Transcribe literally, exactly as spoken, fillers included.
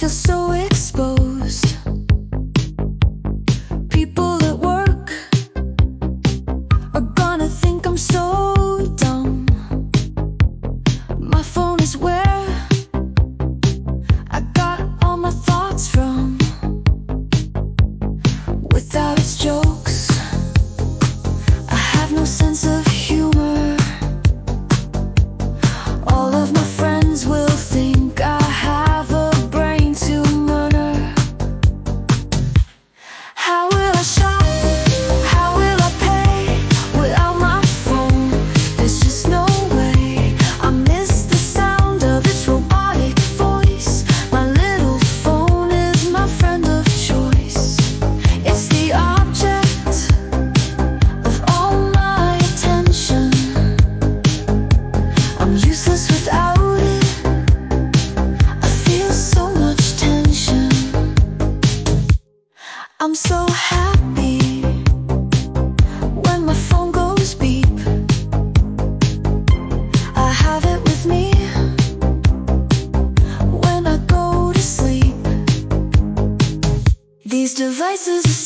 feel so exposed. People at work are gonna think I'm so dumb. My phone is where I got all my thoughts from. Without its jokes, I have no sense of humor. All of my friends will think I have a brain tumor. How will I shop? How will I pay without my phone? There's just no way. I miss the sound of its robotic voice. My little phone is my friend of choice. It's the object of all my attention. I'm useless without it. I feel so much tension. I'm so happy when my phone goes beep. I have it with me when I go to sleep. These devices